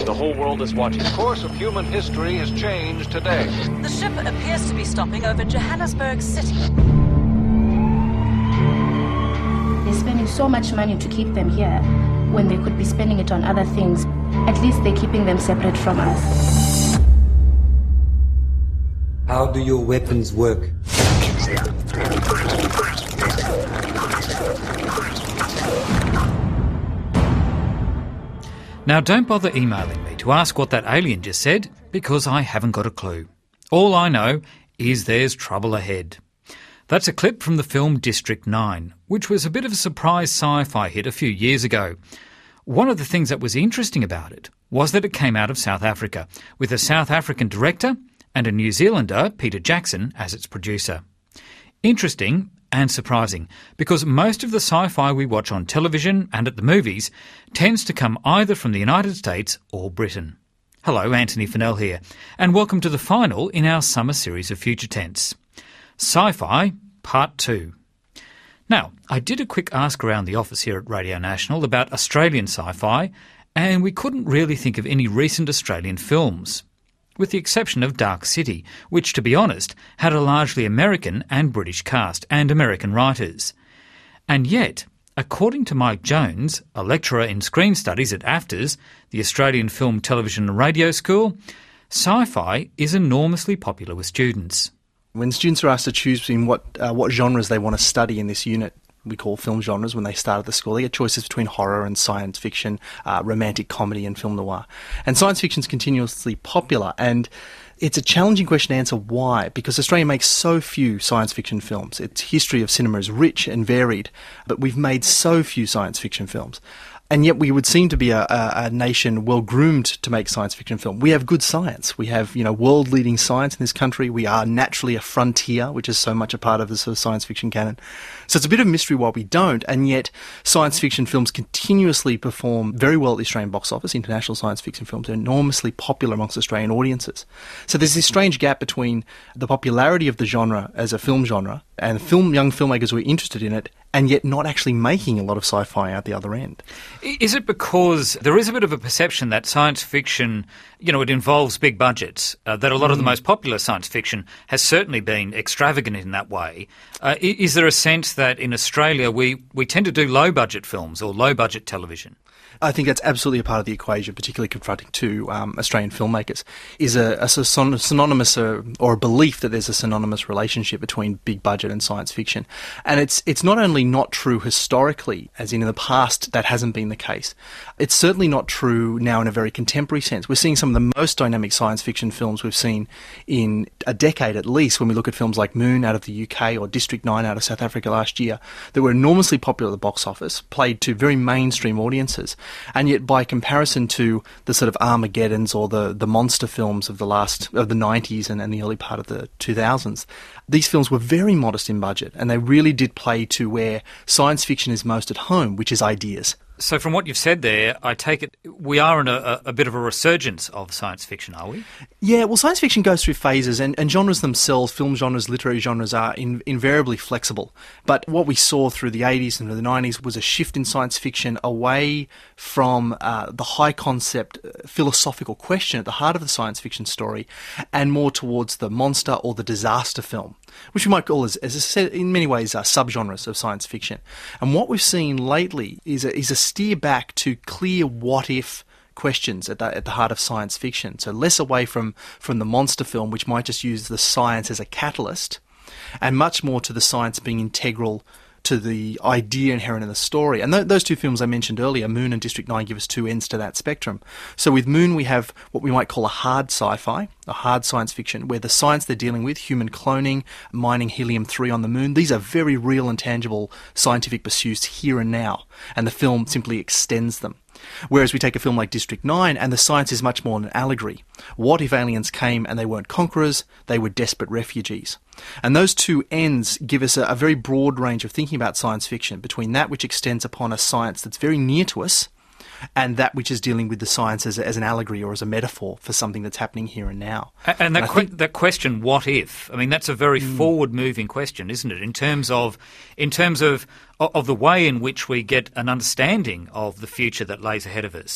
The whole world is watching. The course of human history has changed today. The ship appears to be stopping over Johannesburg City. They're spending so much money to keep them here when they could be spending it on other things. At least they're keeping them separate from us. How do your weapons work? Now, don't bother emailing me to ask what that alien just said, because I haven't got a clue. All I know is there's trouble ahead. That's a clip from the film District 9, which was a bit of a surprise sci-fi hit a few years ago. One of the things that was interesting about it was that it came out of South Africa, with a South African director and a New Zealander, Peter Jackson, as its producer. Interesting and surprising, because most of the sci-fi we watch on television and at the movies tends to come either from the United States or Britain. Hello, Anthony Fennell here, and welcome to the final in our summer series of Future Tense. Sci-Fi Part 2. Now, I did a quick ask around the office here at Radio National about Australian sci-fi, and we couldn't really think of any recent Australian films, with the exception of Dark City, which, to be honest, had a largely American and British cast and American writers. And yet, according to Mike Jones, a lecturer in screen studies at AFTRS, the Australian Film, Television and Radio School, sci-fi is enormously popular with students. When students are asked to choose between what genres they want to study in this unit, we call film genres, when they start at the school, they get choices between horror and science fiction, romantic comedy and film noir. And science fiction is continuously popular, and it's a challenging question to answer why, because Australia makes so few science fiction films. Its history of cinema is rich and varied, but we've made so few science fiction films. And yet we would seem to be a nation well-groomed to make science fiction film. We have good science. We have, world-leading science in this country. We are naturally a frontier, which is so much a part of the sort of science fiction canon. So it's a bit of a mystery why we don't, and yet science fiction films continuously perform very well at the Australian box office. International science fiction films are enormously popular amongst Australian audiences. So there's this strange gap between the popularity of the genre as a film genre and young filmmakers who are interested in it, and yet not actually making a lot of sci-fi out the other end. Is it because there is a bit of a perception that science fiction, it involves big budgets, that a lot of the most popular science fiction has certainly been extravagant in that way? Is there a sense that in Australia we tend to do low-budget films or low-budget television? I think that's absolutely a part of the equation, particularly confronting to Australian filmmakers, is a synonymous or a belief that there's a synonymous relationship between big budget and science fiction. And it's not only not true historically, as in the past that hasn't been the case, it's certainly not true now in a very contemporary sense. We're seeing some of the most dynamic science fiction films we've seen in a decade at least, when we look at films like Moon out of the UK or District 9 out of South Africa last year, that were enormously popular at the box office, played to very mainstream audiences. And yet, by comparison to the sort of Armageddons or the monster films of the 90s and the early part of the 2000s, these films were very modest in budget, and they really did play to where science fiction is most at home, which is ideas. So from what you've said there, I take it we are in a bit of a resurgence of science fiction, are we? Yeah, well, science fiction goes through phases, and genres themselves, film genres, literary genres, are invariably flexible. But what we saw through the 80s and the 90s was a shift in science fiction away from the high-concept philosophical question at the heart of the science fiction story, and more towards the monster or the disaster film, which we might call, as I said, in many ways, subgenres of science fiction. And what we've seen lately is a steer back to clear what-if questions at the heart of science fiction. So less away from the monster film, which might just use the science as a catalyst, and much more to the science being integral to the idea inherent in the story. And those two films I mentioned earlier, Moon and District 9, give us two ends to that spectrum. So with Moon, we have what we might call a hard sci-fi, a hard science fiction, where the science they're dealing with, human cloning, mining helium-3 on the moon, these are very real and tangible scientific pursuits here and now, and the film simply extends them. Whereas we take a film like District 9 and the science is much more an allegory. What if aliens came and they weren't conquerors, they were desperate refugees? And those two ends give us a very broad range of thinking about science fiction, between that which extends upon a science that's very near to us and that which is dealing with the science as an allegory or as a metaphor for something that's happening here and now. And that question, what if? I mean, that's a very forward-moving question, isn't it? In terms of the way in which we get an understanding of the future that lays ahead of us.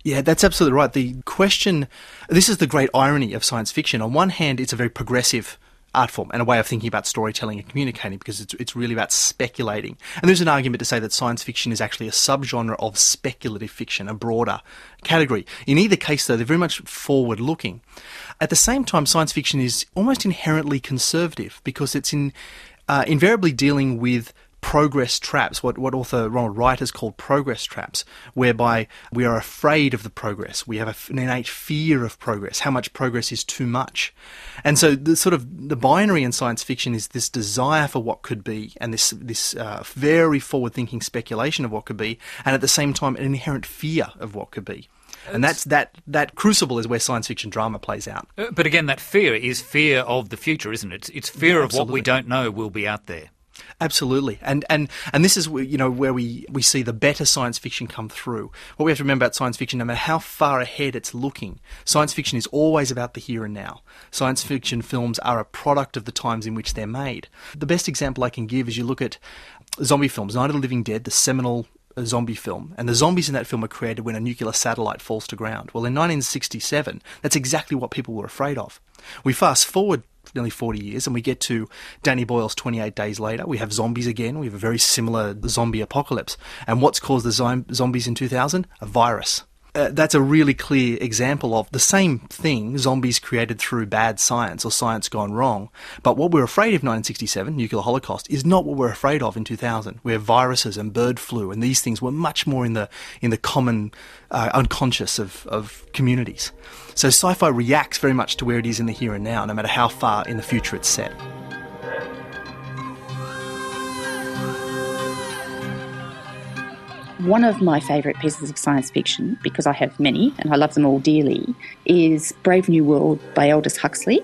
Yeah, that's absolutely right. The question, this is the great irony of science fiction. On one hand, it's a very progressive art form and a way of thinking about storytelling and communicating, because it's really about speculating. And there's an argument to say that science fiction is actually a subgenre of speculative fiction, a broader category. In either case, though, they're very much forward-looking. At the same time, science fiction is almost inherently conservative, because it's invariably dealing with progress traps, what author Ronald Wright has called progress traps, whereby we are afraid of the progress. We have an innate fear of progress, how much progress is too much. And so the binary in science fiction is this desire for what could be, and this very forward-thinking speculation of what could be, and at the same time an inherent fear of what could be. And that crucible is where science fiction drama plays out. But again, that fear is fear of the future, isn't it? It's fear of what we don't know will be out there. Absolutely, and this is where we see the better science fiction come through. What we have to remember about science fiction, no matter how far ahead it's looking, science fiction is always about the here and now. Science fiction films are a product of the times in which they're made. The best example I can give is you look at zombie films, Night of the Living Dead, the seminal zombie film, and the zombies in that film are created when a nuclear satellite falls to ground. Well, in 1967, that's exactly what people were afraid of. We fast forward nearly 40 years and we get to Danny Boyle's 28 Days Later. We have zombies again. We have a very similar zombie apocalypse. And what's caused the zombies in 2000? A virus. That's a really clear example of the same thing, zombies created through bad science or science gone wrong. But what we're afraid of in 1967, nuclear holocaust, is not what we're afraid of in 2000, where viruses and bird flu and these things were much more in the common unconscious of communities. So sci-fi reacts very much to where it is in the here and now, no matter how far in the future it's set. One of my favourite pieces of science fiction, because I have many and I love them all dearly, is Brave New World by Aldous Huxley.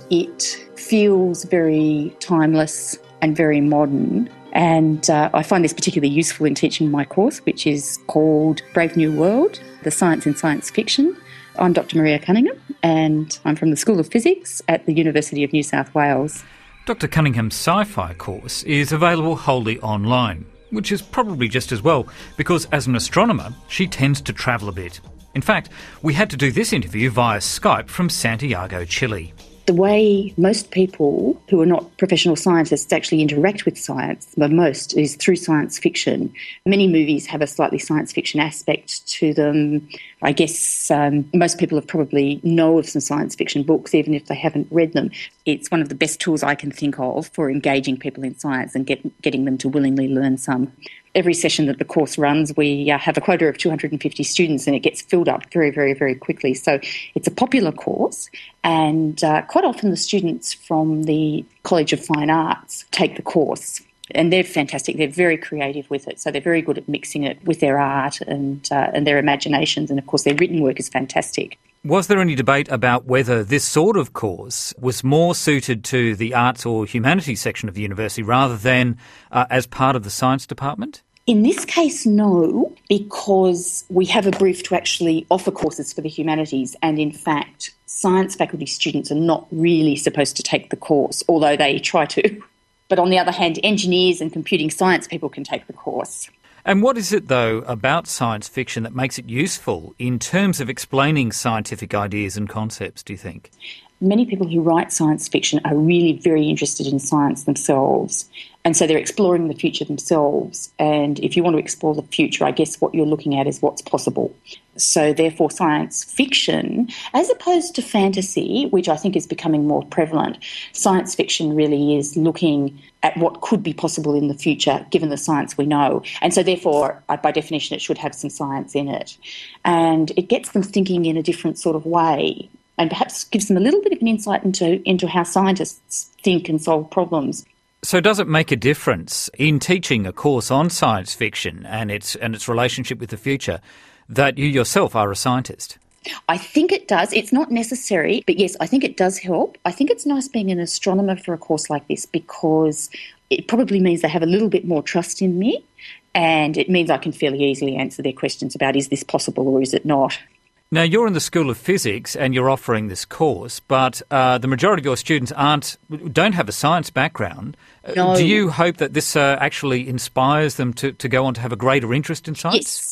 It feels very timeless and very modern, and I find this particularly useful in teaching my course, which is called Brave New World, The Science in Science Fiction. I'm Dr. Maria Cunningham, and I'm from the School of Physics at the University of New South Wales. Dr. Cunningham's sci-fi course is available wholly online, which is probably just as well, because as an astronomer, she tends to travel a bit. In fact, we had to do this interview via Skype from Santiago, Chile. The way most people who are not professional scientists actually interact with science the most is through science fiction. Many movies have a slightly science fiction aspect to them. I guess most people have probably know of some science fiction books, even if they haven't read them. It's one of the best tools I can think of for engaging people in science and getting them to willingly learn some. Every session that the course runs, we have a quota of 250 students, and it gets filled up very, very, very quickly. So it's a popular course, and quite often the students from the College of Fine Arts take the course, and they're fantastic. They're very creative with it, so they're very good at mixing it with their art and their imaginations, and of course their written work is fantastic. Was there any debate about whether this sort of course was more suited to the arts or humanities section of the university rather than as part of the science department? In this case, no, because we have a brief to actually offer courses for the humanities, and in fact, science faculty students are not really supposed to take the course, although they try to. But on the other hand, engineers and computing science people can take the course. And what is it, though, about science fiction that makes it useful in terms of explaining scientific ideas and concepts, do you think? Many people who write science fiction are really very interested in science themselves, and so they're exploring the future themselves. And if you want to explore the future, I guess what you're looking at is what's possible. So therefore science fiction, as opposed to fantasy, which I think is becoming more prevalent, science fiction really is looking at what could be possible in the future given the science we know. And so therefore, by definition, it should have some science in it. And it gets them thinking in a different sort of way, and perhaps gives them a little bit of an insight into how scientists think and solve problems. So does it make a difference in teaching a course on science fiction and its relationship with the future that you yourself are a scientist? I think it does. It's not necessary, but yes, I think it does help. I think it's nice being an astronomer for a course like this because it probably means they have a little bit more trust in me, and it means I can fairly easily answer their questions about is this possible or is it not. Now, you're in the School of Physics and you're offering this course, but the majority of your students don't have a science background. No. Do you hope that this actually inspires them to go on to have a greater interest in science?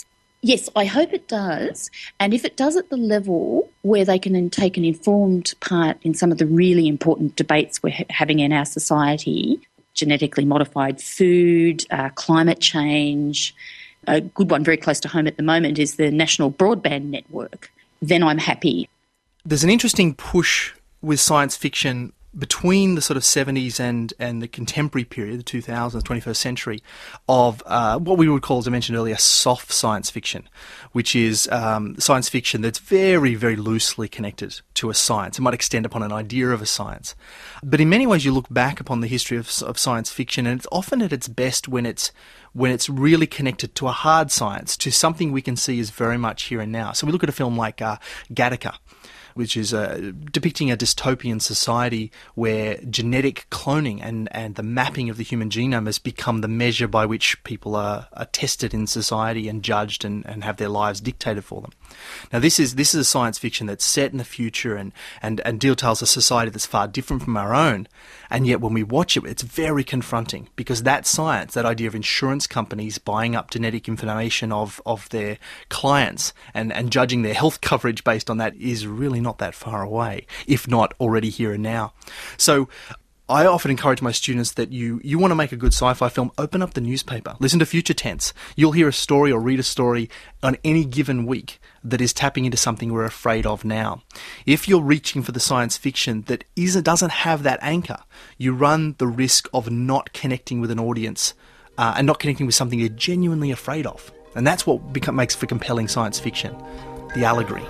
Yes, I hope it does. And if it does at the level where they can then take an informed part in some of the really important debates we're having in our society, genetically modified food, climate change. A good one very close to home at the moment is the National Broadband Network. Then I'm happy. There's an interesting push with science fiction between the sort of 70s and the contemporary period, the 2000s, 21st century, of what we would call, as I mentioned earlier, soft science fiction, which is science fiction that's very, very loosely connected to a science. It might extend upon an idea of a science. But in many ways, you look back upon the history of science fiction, and it's often at its best when it's really connected to a hard science, to something we can see is very much here and now. So we look at a film like Gattaca, which is depicting a dystopian society where genetic cloning and the mapping of the human genome has become the measure by which people are tested in society and judged and have their lives dictated for them. Now, this is a science fiction that's set in the future and details a society that's far different from our own, and yet when we watch it, it's very confronting, because that science, that idea of insurance companies buying up genetic information of their clients and judging their health coverage based on that, is really not that far away, if not already here and now. So I often encourage my students that you want to make a good sci-fi film, open up the newspaper, listen to Future Tense. You'll hear a story or read a story on any given week that is tapping into something we're afraid of now. If you're reaching for the science fiction that doesn't have that anchor, you run the risk of not connecting with an audience and not connecting with something you're genuinely afraid of. And that's what makes for compelling science fiction, the allegory.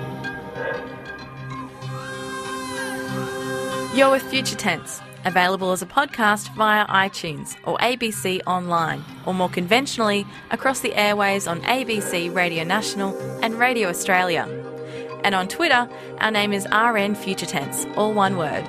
You're with Future Tense, available as a podcast via iTunes or ABC Online, or more conventionally across the airways on ABC Radio National and Radio Australia. And on Twitter, our name is RN Future Tense, all one word.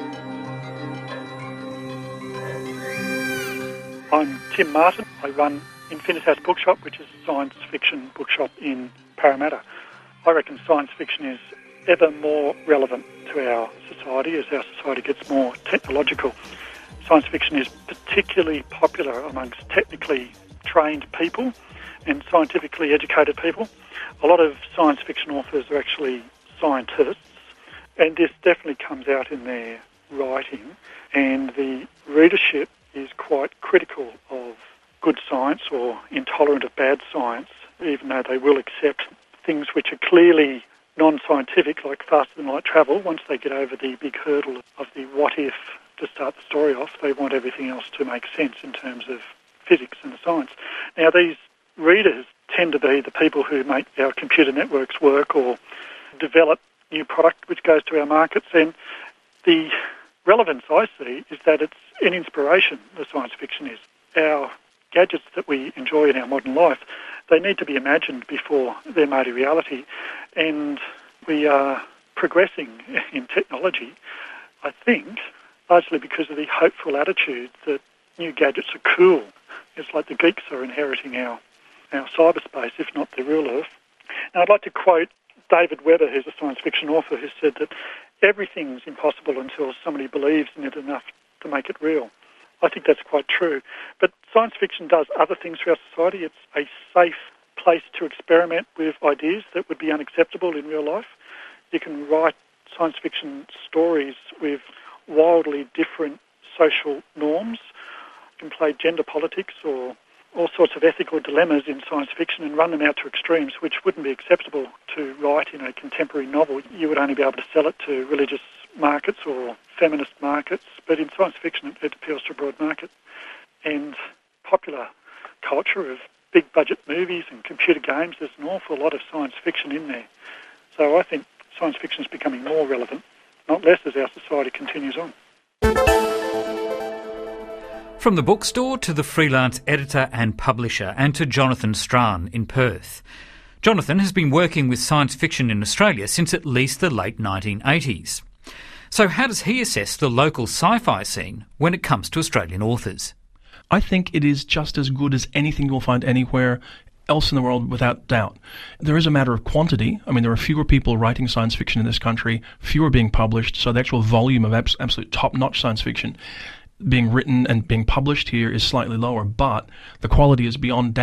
I'm Tim Martin. I run Infinitas Bookshop, which is a science fiction bookshop in Parramatta. I reckon science fiction is ever more relevant to our society as our society gets more technological. Science fiction is particularly popular amongst technically trained people and scientifically educated people. A lot of science fiction authors are actually scientists, and this definitely comes out in their writing, and the readership is quite critical of good science or intolerant of bad science, even though they will accept things which are clearly non-scientific, like faster-than-light travel. Once they get over the big hurdle of the what-if to start the story off, they want everything else to make sense in terms of physics and the science. Now, these readers tend to be the people who make our computer networks work or develop new product which goes to our markets, and the relevance I see is that it's an inspiration, the science fiction is. Our gadgets that we enjoy in our modern life, they need to be imagined before they're made a reality, and we are progressing in technology, I think, largely because of the hopeful attitude that new gadgets are cool. It's like the geeks are inheriting our cyberspace, if not the real Earth. Now, I'd like to quote David Weber, who's a science fiction author, who said that everything's impossible until somebody believes in it enough to make it real. I think that's quite true. But science fiction does other things for our society. It's a safe place to experiment with ideas that would be unacceptable in real life. You can write science fiction stories with wildly different social norms. You can play gender politics or all sorts of ethical dilemmas in science fiction and run them out to extremes, which wouldn't be acceptable to write in a contemporary novel. You would only be able to sell it to religious markets or feminist markets, but in science fiction it appeals to a broad market. And popular culture of big budget movies and computer games, there's an awful lot of science fiction in there. So I think science fiction is becoming more relevant, not less, as our society continues on. From the bookstore to the freelance editor and publisher, and to Jonathan Strahan in Perth. Jonathan has been working with science fiction in Australia since at least the late 1980s. So how does he assess the local sci-fi scene when it comes to Australian authors? I think it is just as good as anything you'll find anywhere else in the world, without doubt. There is a matter of quantity. I mean, there are fewer people writing science fiction in this country, fewer being published, so the actual volume of absolute top-notch science fiction being written and being published here is slightly lower, but the quality is beyond doubt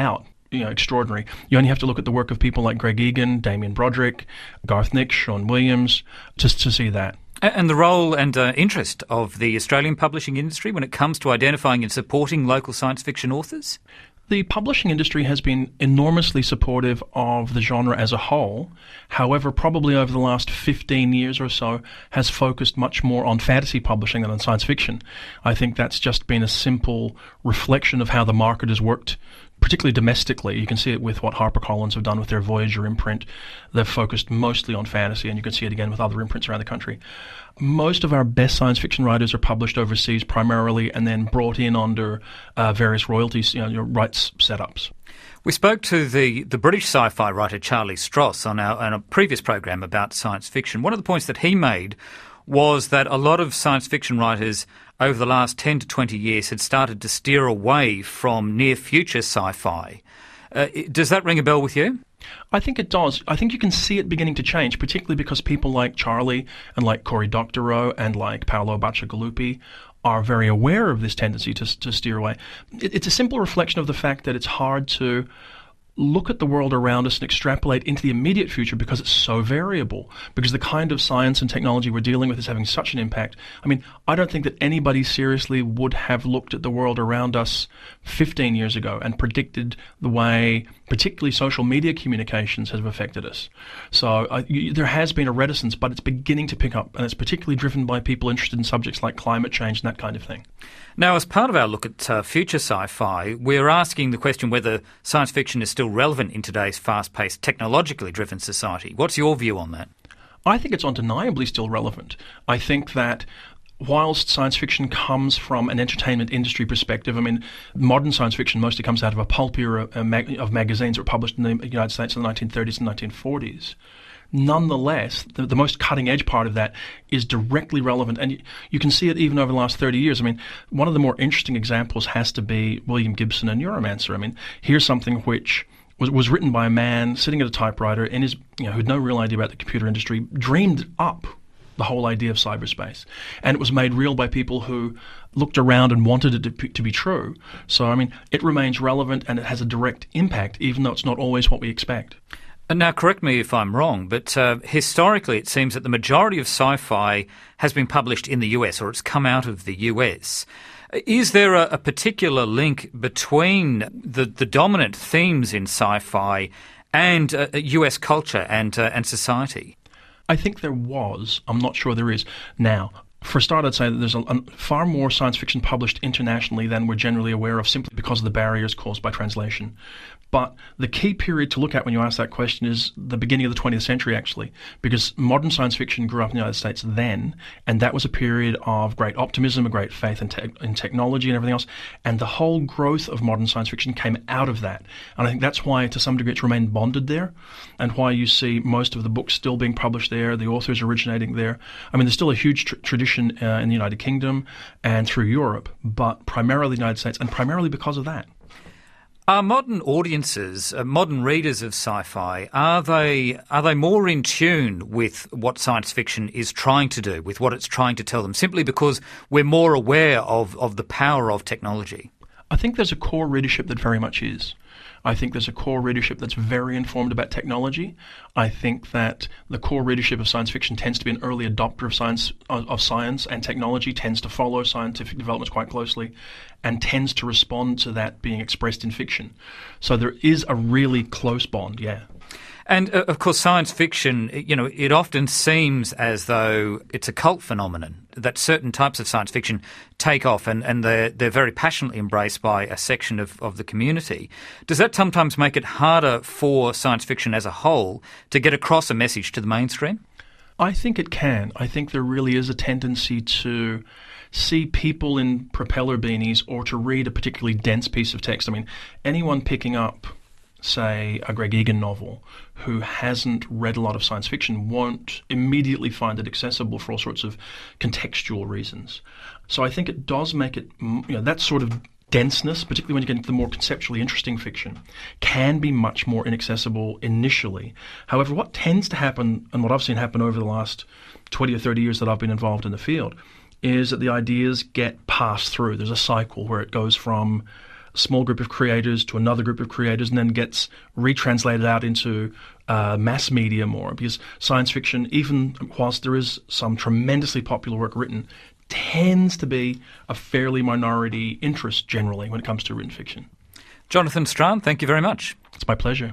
extraordinary. You only have to look at the work of people like Greg Egan, Damien Broderick, Garth Nix, Sean Williams, just to see that. And the role and interest of the Australian publishing industry when it comes to identifying and supporting local science fiction authors? The publishing industry has been enormously supportive of the genre as a whole. However, probably over the last 15 years or so has focused much more on fantasy publishing than on science fiction. I think that's just been a simple reflection of how the market has worked, particularly domestically. You can see it with what HarperCollins have done with their Voyager imprint. They've focused mostly on fantasy, and you can see it again with other imprints around the country. Most of our best science fiction writers are published overseas primarily and then brought in under various royalties, rights setups. We spoke to the British sci-fi writer Charlie Stross on a previous program about science fiction. One of the points that he made was that a lot of science fiction writers over the last 10 to 20 years had started to steer away from near-future sci-fi. Does that ring a bell with you? I think it does. I think you can see it beginning to change, particularly because people like Charlie and like Cory Doctorow and like Paolo Bacigalupi are very aware of this tendency to steer away. It's a simple reflection of the fact that it's hard to look at the world around us and extrapolate into the immediate future because it's so variable, because the kind of science and technology we're dealing with is having such an impact. I mean, I don't think that anybody seriously would have looked at the world around us 15 years ago and predicted the way particularly social media communications have affected us. So there has been a reticence, but it's beginning to pick up, and it's particularly driven by people interested in subjects like climate change and that kind of thing. Now, as part of our look at future sci-fi, we're asking the question whether science fiction is still relevant in today's fast-paced, technologically driven society. What's your view on that? I think it's undeniably still relevant. I think that whilst science fiction comes from an entertainment industry perspective, I mean, modern science fiction mostly comes out of a pulp era of magazines that were published in the United States in the 1930s and 1940s. Nonetheless, the most cutting-edge part of that is directly relevant, and you can see it even over the last 30 years. I mean, one of the more interesting examples has to be William Gibson and Neuromancer. I mean, here's something which was written by a man sitting at a typewriter and who had no real idea about the computer industry, dreamed up the whole idea of cyberspace. And it was made real by people who looked around and wanted it to be true. So, I mean, it remains relevant and it has a direct impact, even though it's not always what we expect. And now, correct me if I'm wrong, but historically it seems that the majority of sci-fi has been published in the US, or it's come out of the US. Is there a particular link between the dominant themes in sci-fi and US culture and society? I think there was. I'm not sure there is now. For a start, I'd say that there's far more science fiction published internationally than we're generally aware of, simply because of the barriers caused by translation. But the key period to look at when you ask that question is the beginning of the 20th century, actually, because modern science fiction grew up in the United States then, and that was a period of great optimism, a great faith in technology and everything else, and the whole growth of modern science fiction came out of that. And I think that's why, to some degree, it's remained bonded there, and why you see most of the books still being published there, the authors originating there. I mean, there's still a huge tradition in the United Kingdom and through Europe, but primarily the United States, and primarily because of that. Are modern audiences, modern readers of sci-fi, are they more in tune with what science fiction is trying to do, with what it's trying to tell them, simply because we're more aware of the power of technology? I think there's a core readership that very much is. I think there's a core readership that's very informed about technology. I think that the core readership of science fiction tends to be an early adopter of science and technology, tends to follow scientific developments quite closely, and tends to respond to that being expressed in fiction. So there is a really close bond, yeah. And, of course, science fiction, it often seems as though it's a cult phenomenon, that certain types of science fiction take off and they're very passionately embraced by a section of the community. Does that sometimes make it harder for science fiction as a whole to get across a message to the mainstream? I think it can. I think there really is a tendency to see people in propeller beanies or to read a particularly dense piece of text. I mean, anyone picking up, say, a Greg Egan novel who hasn't read a lot of science fiction won't immediately find it accessible for all sorts of contextual reasons. So I think it does make it, that sort of denseness, particularly when you get into the more conceptually interesting fiction, can be much more inaccessible initially. However, what tends to happen, and what I've seen happen over the last 20 or 30 years that I've been involved in the field, is that the ideas get passed through. There's a cycle where it goes from small group of creators to another group of creators and then gets retranslated out into mass media more. Because science fiction, even whilst there is some tremendously popular work written, tends to be a fairly minority interest generally when it comes to written fiction. Jonathan Strahan, thank you very much. It's my pleasure.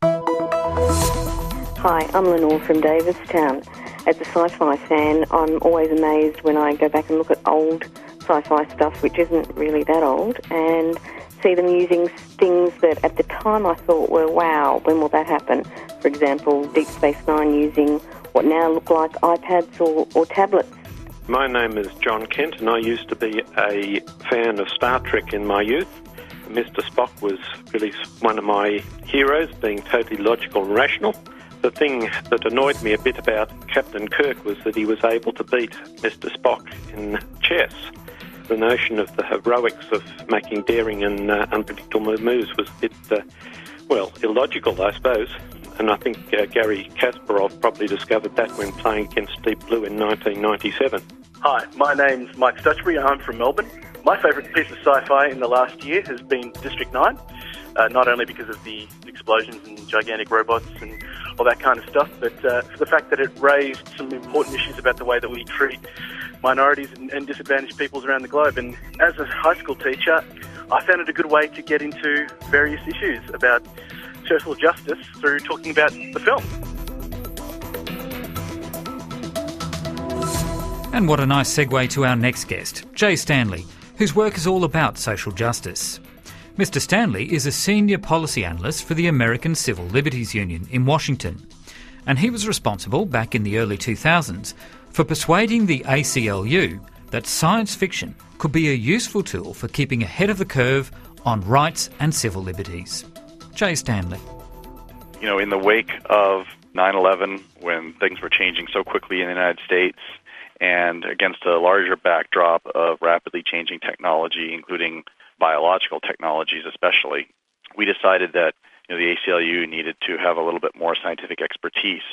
Hi, I'm Lenore from Davistown. As a sci-fi fan, I'm always amazed when I go back and look at old sci-fi stuff, which isn't really that old, and see them using things that at the time I thought were, wow, when will that happen? For example, Deep Space Nine using what now look like iPads or tablets. My name is John Kent, and I used to be a fan of Star Trek in my youth. Mr. Spock was really one of my heroes, being totally logical and rational. The thing that annoyed me a bit about Captain Kirk was that he was able to beat Mr. Spock in chess. The notion of the heroics of making daring and unpredictable moves was a bit, illogical, I suppose. And I think Gary Kasparov probably discovered that when playing against Deep Blue in 1997. Hi, my name's Mike Stutchbury. I'm from Melbourne. My favourite piece of sci-fi in the last year has been District 9, not only because of the explosions and gigantic robots and all that kind of stuff, but for the fact that it raised some important issues about the way that we treat minorities and disadvantaged peoples around the globe. And as a high school teacher, I found it a good way to get into various issues about social justice through talking about the film. And what a nice segue to our next guest, Jay Stanley, whose work is all about social justice. Mr. Stanley is a senior policy analyst for the American Civil Liberties Union in Washington, and he was responsible back in the early 2000s for persuading the ACLU that science fiction could be a useful tool for keeping ahead of the curve on rights and civil liberties. Jay Stanley. You know, in the wake of 9/11, when things were changing so quickly in the United States, and against a larger backdrop of rapidly changing technology, including biological technologies especially, we decided that the ACLU needed to have a little bit more scientific expertise.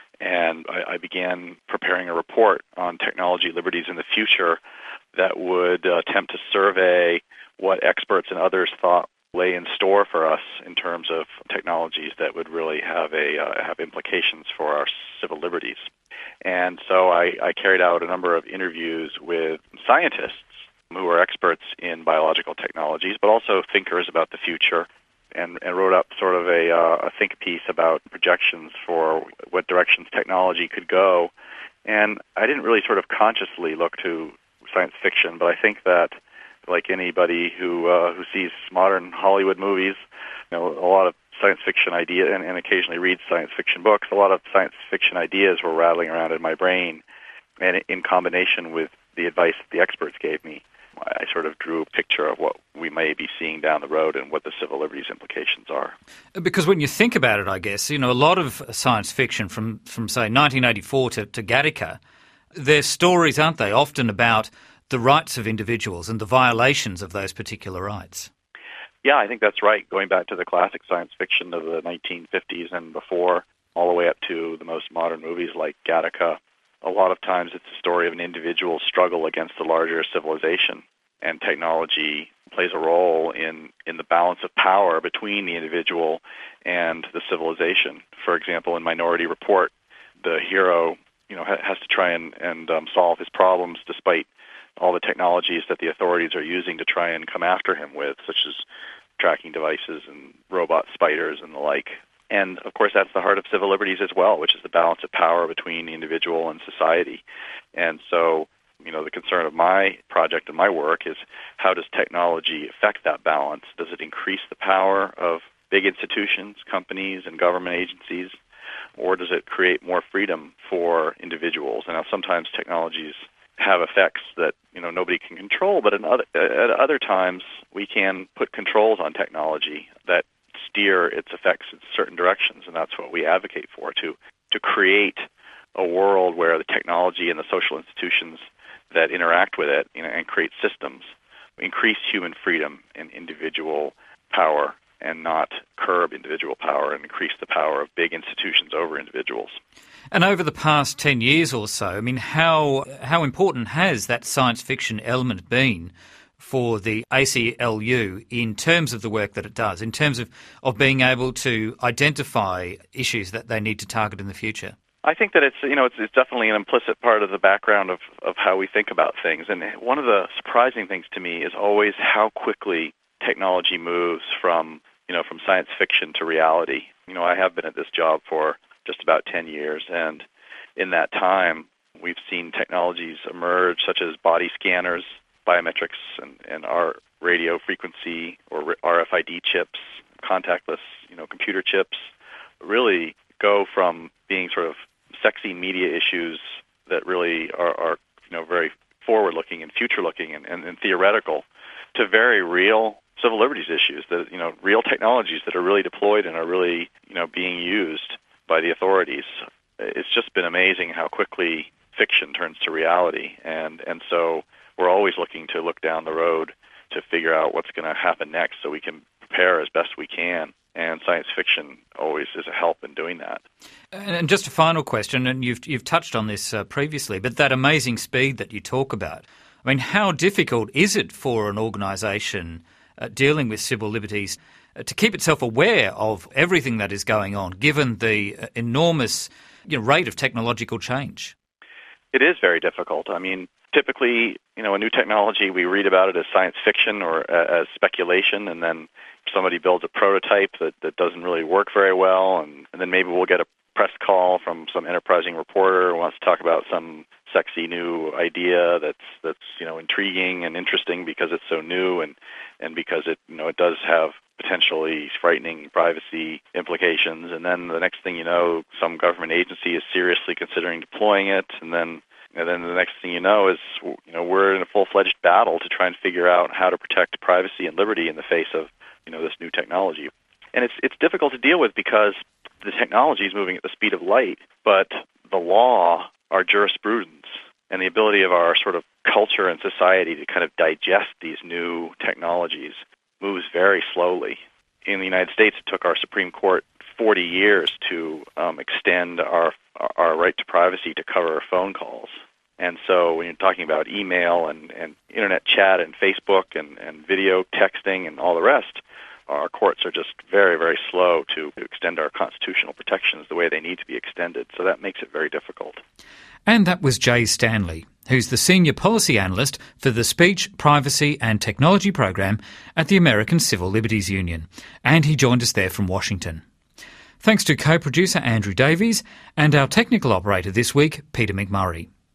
And I began preparing a report on technology liberties in the future that would attempt to survey what experts and others thought lay in store for us in terms of technologies that would really have implications for our civil liberties. And so I carried out a number of interviews with scientists who are experts in biological technologies, but also thinkers about the future, and wrote up sort of a think piece about projections for what directions technology could go. And I didn't really sort of consciously look to science fiction, but I think that, like anybody who sees modern Hollywood movies, a lot of science fiction idea and occasionally reads science fiction books, a lot of science fiction ideas were rattling around in my brain, and in combination with the advice that the experts gave me, I sort of drew a picture of what we may be seeing down the road and what the civil liberties implications are. Because when you think about it, I guess, a lot of science fiction from say, 1984 to Gattaca, they're stories, aren't they, often about the rights of individuals and the violations of those particular rights. Yeah, I think that's right. Going back to the classic science fiction of the 1950s and before, all the way up to the most modern movies like Gattaca, a lot of times it's a story of an individual's struggle against a larger civilization, and technology plays a role in the balance of power between the individual and the civilization. For example, in Minority Report, the hero has to try and solve his problems despite all the technologies that the authorities are using to try and come after him with, such as tracking devices and robot spiders and the like. And, of course, that's the heart of civil liberties as well, which is the balance of power between the individual and society. And so, the concern of my project and my work is, how does technology affect that balance? Does it increase the power of big institutions, companies, and government agencies, or does it create more freedom for individuals? And now sometimes technologies have effects that nobody can control, but at other times we can put controls on technology that steer its effects in certain directions, and that's what we advocate for, to create a world where the technology and the social institutions that interact with it and create systems increase human freedom and individual power, and not curb individual power and increase the power of big institutions over individuals. And over the past 10 years or so, how important has that science fiction element been for the ACLU in terms of the work that it does, in terms of being able to identify issues that they need to target in the future? I think that it's definitely an implicit part of the background of how we think about things. And one of the surprising things to me is always how quickly technology moves from science fiction to reality. I have been at this job for just about 10 years, and in that time, we've seen technologies emerge such as body scanners, biometrics, and our radio frequency or RFID chips, contactless, computer chips, really go from being sort of sexy media issues that really are very forward-looking and future-looking and theoretical to very real civil liberties issues, that real technologies that are really deployed and are really being used by the authorities. It's just been amazing how quickly fiction turns to reality, and so we're always looking to look down the road to figure out what's going to happen next so we can prepare as best we can. And science fiction always is a help in doing that. And just a final question, and you've touched on this previously, but that amazing speed that you talk about, I mean, how difficult is it for an organisation dealing with civil liberties to keep itself aware of everything that is going on, given the enormous rate of technological change? It is very difficult. I mean, typically, a new technology, we read about it as science fiction or as speculation, and then somebody builds a prototype that doesn't really work very well, and then maybe we'll get a press call from some enterprising reporter who wants to talk about some sexy new idea that's intriguing and interesting because it's so new and because it does have potentially frightening privacy implications. And then the next thing you know, some government agency is seriously considering deploying it, and then the next thing you know is we're in a full-fledged battle to try and figure out how to protect privacy and liberty in the face of this new technology. And it's difficult to deal with because the technology is moving at the speed of light, but the law, our jurisprudence, and the ability of our sort of culture and society to kind of digest these new technologies moves very slowly. In the United States, it took our Supreme Court 40 years to extend our right to privacy to cover phone calls. And so when you're talking about email and internet chat and Facebook and video texting and all the rest, our courts are just very, very slow to extend our constitutional protections the way they need to be extended. So that makes it very difficult. And that was Jay Stanley, who's the Senior Policy Analyst for the Speech, Privacy and Technology Program at the American Civil Liberties Union. And he joined us there from Washington. Thanks to co-producer Andrew Davies and our technical operator this week, Peter McMurray.